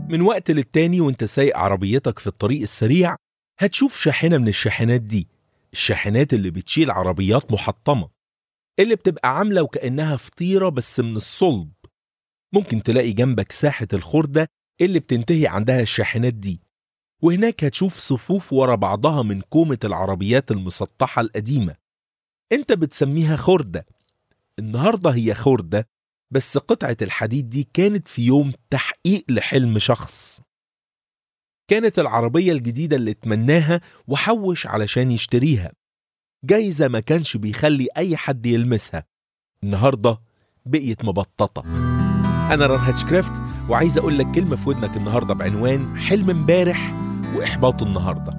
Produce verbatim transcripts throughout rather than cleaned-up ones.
من وقت للتاني وانت سايق عربيتك في الطريق السريع هتشوف شاحنة من الشاحنات دي، الشاحنات اللي بتشيل عربيات محطمة، اللي بتبقى عاملة وكأنها فطيرة بس من الصلب. ممكن تلاقي جنبك ساحة الخردة اللي بتنتهي عندها الشاحنات دي، وهناك هتشوف صفوف ورا بعضها من كومة العربيات المسطحة القديمة. انت بتسميها خردة. النهاردة هي خردة، بس قطعة الحديد دي كانت في يوم تحقيق لحلم شخص. كانت العربية الجديدة اللي اتمناها وحوش علشان يشتريها، جايزة ما كانش بيخلي أي حد يلمسها. النهاردة بقيت مبططة. أنا ران هاتشكرافت، وعايز أقول لك كلمة في ودنك النهاردة بعنوان حلم امبارح وإحباط النهاردة.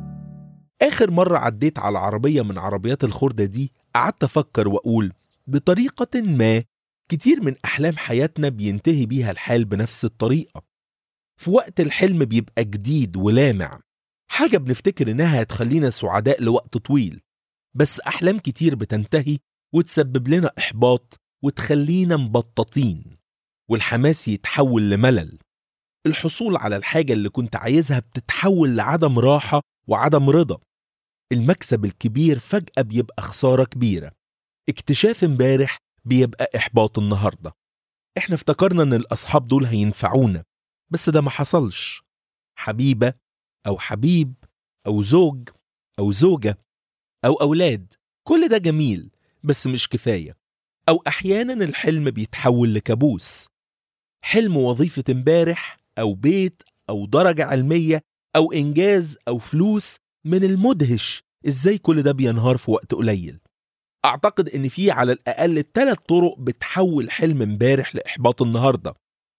آخر مرة عديت على عربية من عربيات الخردة دي قعدت أفكر وأقول بطريقة ما كتير من أحلام حياتنا بينتهي بيها الحال بنفس الطريقة. في وقت الحلم بيبقى جديد ولامع، حاجة بنفتكر إنها هتخلينا سعداء لوقت طويل، بس أحلام كتير بتنتهي وتسبب لنا إحباط وتخلينا مبططين، والحماس يتحول لملل. الحصول على الحاجة اللي كنت عايزها بتتحول لعدم راحة وعدم رضا. المكسب الكبير فجأة بيبقى خسارة كبيرة. اكتشاف امبارح بيبقى إحباط النهاردة. احنا افتكرنا ان الأصحاب دول هينفعونا، بس ده ما حصلش. حبيبة أو حبيب أو زوج أو زوجة أو أولاد، كل ده جميل بس مش كفاية. أو أحيانا الحلم بيتحول لكابوس. حلم وظيفة امبارح أو بيت أو درجة علمية أو إنجاز أو فلوس، من المدهش إزاي كل ده بينهار في وقت قليل. أعتقد إن في على الأقل ثلاث طرق بتحول حلم امبارح لإحباط النهاردة.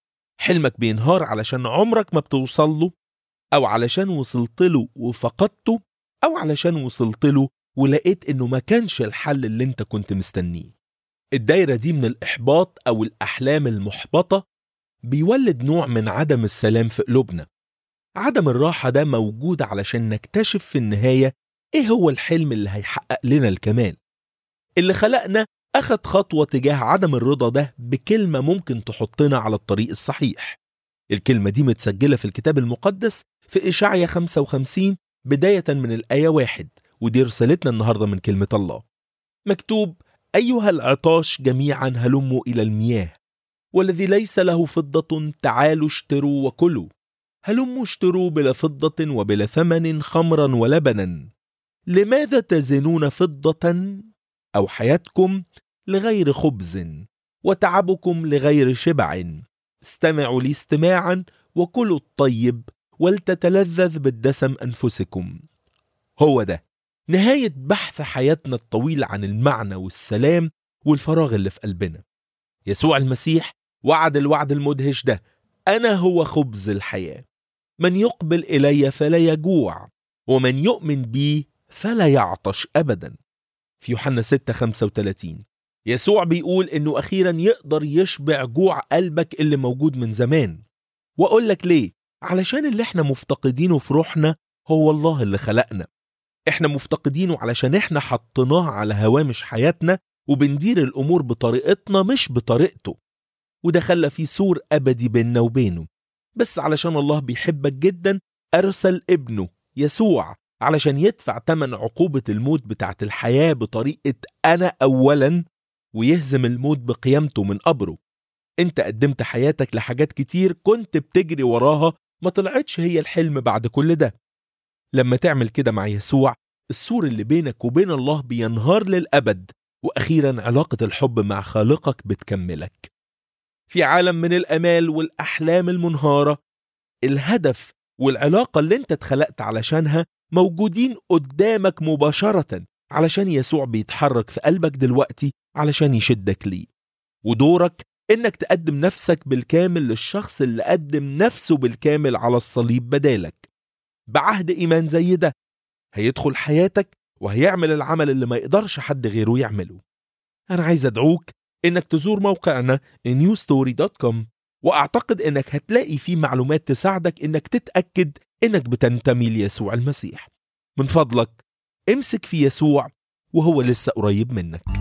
حلمك بينهار علشان عمرك ما بتوصل له، أو علشان وصلت له وفقدته، أو علشان وصلت له ولقيت إنه ما كانش الحل اللي انت كنت مستنيه. الدايرة دي من الإحباط أو الأحلام المحبطة بيولد نوع من عدم السلام في قلوبنا. عدم الراحة ده موجود علشان نكتشف في النهاية إيه هو الحلم اللي هيحقق لنا الكمال. اللي خلقنا أخد خطوة تجاه عدم الرضا ده بكلمة ممكن تحطنا على الطريق الصحيح. الكلمة دي متسجلة في الكتاب المقدس في إشعيا خمسة وخمسين بداية من الآية واحد، ودي رسالتنا النهاردة من كلمة الله. مكتوب: أيها العطاش جميعا هلموا إلى المياه، والذي ليس له فضة تعالوا اشتروا وكلوا. هلموا اشتروا بلا فضة وبلا ثمن خمرا ولبنا. لماذا تزنون فضة أو حياتكم لغير خبز، وتعبكم لغير شبع؟ استمعوا لي استماعا وكلوا الطيب، ولتتلذذ بالدسم أنفسكم. هو ده نهاية بحث حياتنا الطويل عن المعنى والسلام والفراغ اللي في قلبنا. يسوع المسيح وعد الوعد المدهش ده: أنا هو خبز الحياة، من يقبل إلي فلا يجوع، ومن يؤمن بي فلا يعطش أبدا. في يوحنا ستة خمسة وثلاثين يسوع بيقول إنه أخيرا يقدر يشبع جوع قلبك اللي موجود من زمان. وأقول لك ليه؟ علشان اللي احنا مفتقدينه في روحنا هو الله اللي خلقنا. احنا مفتقدينه علشان احنا حطيناه على هوامش حياتنا وبندير الأمور بطريقتنا مش بطريقته، وده خلى فيه سور أبدي بيننا وبينه. بس علشان الله بيحبك جدا أرسل ابنه يسوع علشان يدفع تمن عقوبة الموت بتاعت الحياة بطريقة أنا أولا، ويهزم الموت بقيامته من قبره. انت قدمت حياتك لحاجات كتير كنت بتجري وراها، ما طلعتش هي الحلم بعد كل ده. لما تعمل كده مع يسوع، السور اللي بينك وبين الله بينهار للأبد، وأخيرا علاقة الحب مع خالقك بتكملك. في عالم من الأمال والأحلام المنهارة، الهدف والعلاقة اللي انت اتخلقت علشانها موجودين قدامك مباشرة، علشان يسوع بيتحرك في قلبك دلوقتي علشان يشدك ليه. ودورك انك تقدم نفسك بالكامل للشخص اللي قدم نفسه بالكامل على الصليب بدالك. بعهد إيمان زي ده هيدخل حياتك وهيعمل العمل اللي ما يقدرش حد غيره يعمله. أنا عايز أدعوك إنك تزور موقعنا نيو ستوري دوت كوم، وأعتقد إنك هتلاقي فيه معلومات تساعدك إنك تتأكد إنك بتنتمي ليسوع المسيح. من فضلك امسك في يسوع وهو لسه قريب منك.